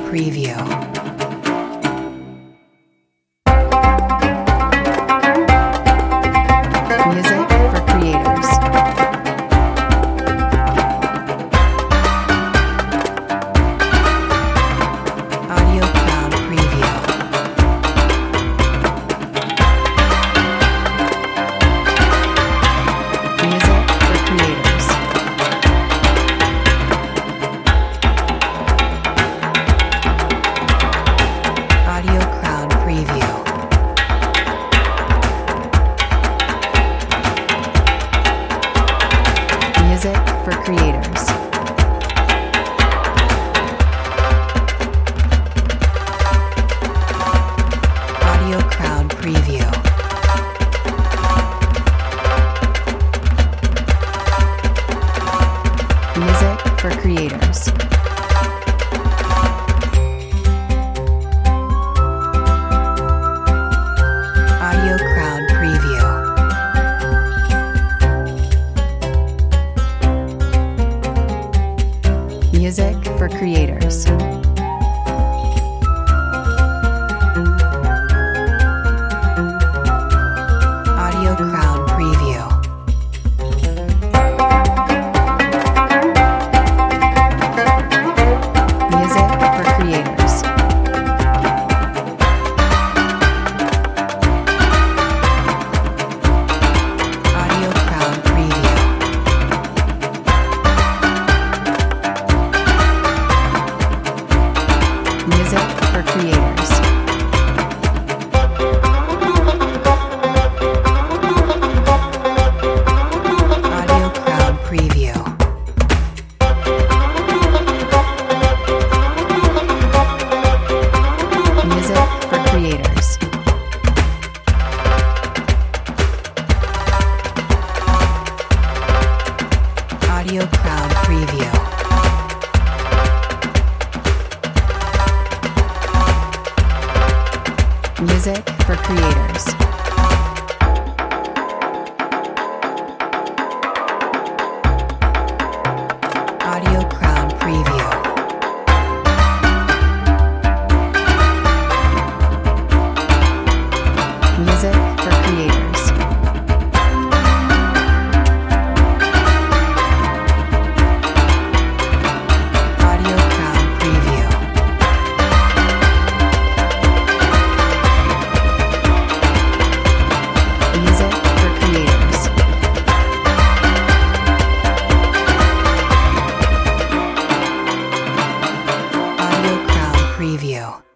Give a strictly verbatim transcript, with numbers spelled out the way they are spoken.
Preview. Music for creators. Audio Cloud Preview. Music for creators. Audio Cloud Preview. Music for creators. Audio Cloud Preview. Music for creators. Audio Cloud Preview. Music for creators. Audio Cloud Preview. Music for creators. Audio Cloud Preview. Music for creators. Audio Cloud Preview. Music for creators. Audio Cloud Preview. Music for creators. Audio Cloud Preview. Music for creators. Audio Cloud Preview. Music for creators. Audio Cloud Preview.